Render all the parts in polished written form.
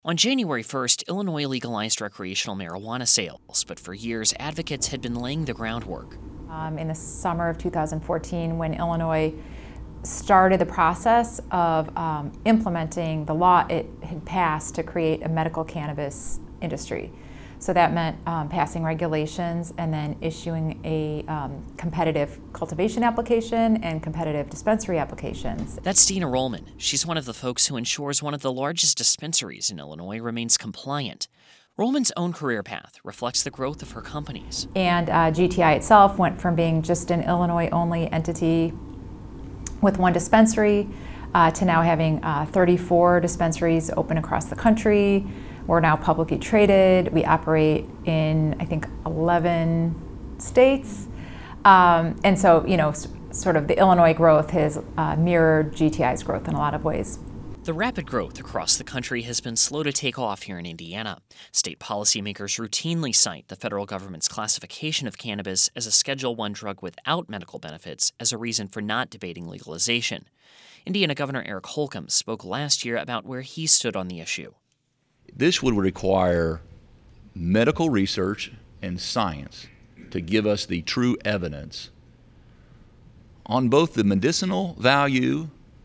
On January 1st, Illinois legalized recreational marijuana sales, but for years, advocates had been laying the groundwork. In the summer of 2014, when Illinois started the process of implementing the law it had passed to create a medical cannabis industry. So that meant passing regulations and then issuing a competitive cultivation application and competitive dispensary applications. That's Dina Rollman. She's one of the folks who ensures one of the largest dispensaries in Illinois remains compliant. Rollman's own career path reflects the growth of her companies. And GTI itself went from being just an Illinois-only entity with one dispensary to now having 34 dispensaries open across the country. We're now publicly traded. We operate in, I think, 11 states. And so, sort of the Illinois growth has mirrored GTI's growth in a lot of ways. The rapid growth across the country has been slow to take off here in Indiana. State policymakers routinely cite the federal government's classification of cannabis as a Schedule I drug without medical benefits as a reason for not debating legalization. Indiana Governor Eric Holcomb spoke last year about where he stood on the issue. This would require medical research and science to give us the true evidence on both the medicinal value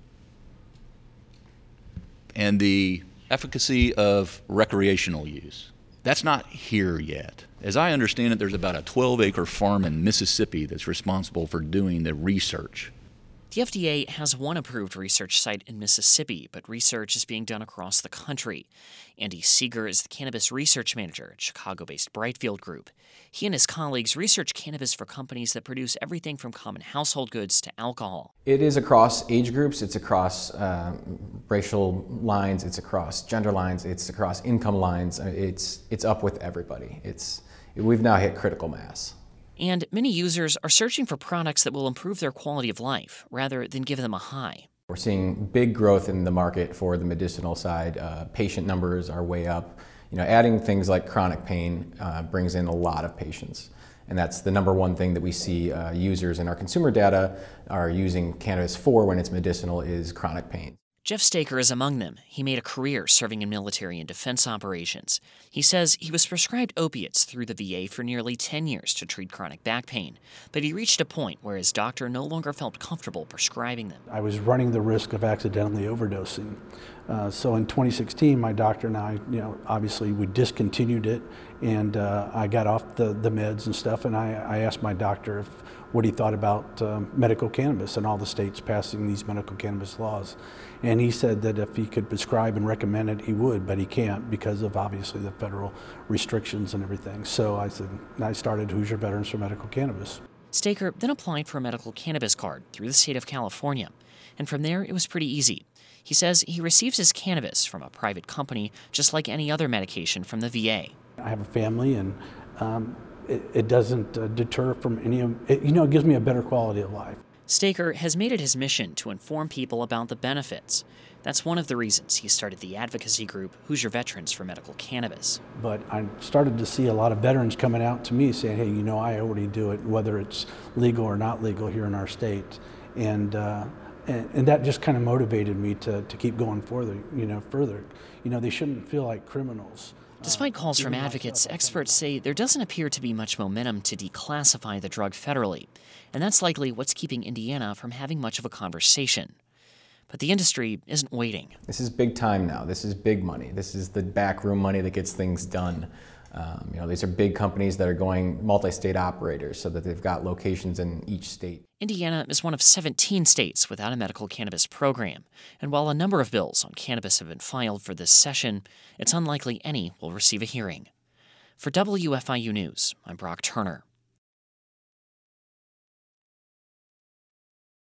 and the efficacy of recreational use. That's not here yet. As I understand it, there's about a 12-acre farm in Mississippi that's responsible for doing the research. The FDA has one approved research site in Mississippi, but research is being done across the country. Andy Seeger is the cannabis research manager at Chicago-based Brightfield Group. He and his colleagues research cannabis for companies that produce everything from common household goods to alcohol. It is across age groups, it's across racial lines, it's across gender lines, it's across income lines. It's up with everybody. We've now hit critical mass. And many users are searching for products that will improve their quality of life rather than give them a high. We're seeing big growth in the market for the medicinal side. Patient numbers are way up. Adding things like chronic pain brings in a lot of patients. And that's the number one thing that we see users in our consumer data are using cannabis for when it's medicinal is chronic pain. Jeff Staker is among them. He made a career serving in military and defense operations. He says he was prescribed opiates through the VA for nearly 10 years to treat chronic back pain, but he reached a point where his doctor no longer felt comfortable prescribing them. I was running the risk of accidentally overdosing. So in 2016, my doctor and I, obviously we discontinued it, and I got off the meds and stuff, and I asked my doctor what he thought about medical cannabis and all the states passing these medical cannabis laws. And he said that if he could prescribe and recommend it, he would, but he can't because of obviously the federal restrictions and everything. So I started Hoosier Veterans for Medical Cannabis. Staker then applied for a medical cannabis card through the state of California. And from there, it was pretty easy. He says he receives his cannabis from a private company, just like any other medication from the VA. I have a family, and it doesn't deter from any of it. It gives me a better quality of life. Staker has made it his mission to inform people about the benefits. That's one of the reasons he started the advocacy group Hoosier Veterans for Medical Cannabis. But I started to see a lot of veterans coming out to me saying, hey, I already do it, whether it's legal or not legal here in our state. And that just kind of motivated me to keep going further. They shouldn't feel like criminals. Despite calls from advocates, experts say there doesn't appear to be much momentum to declassify the drug federally, and that's likely what's keeping Indiana from having much of a conversation. But the industry isn't waiting. This is big time now. This is big money. This is the backroom money that gets things done. These are big companies that are going multi-state operators so that they've got locations in each state. Indiana is one of 17 states without a medical cannabis program, and while a number of bills on cannabis have been filed for this session, it's unlikely any will receive a hearing. For WFIU News, I'm Brock Turner.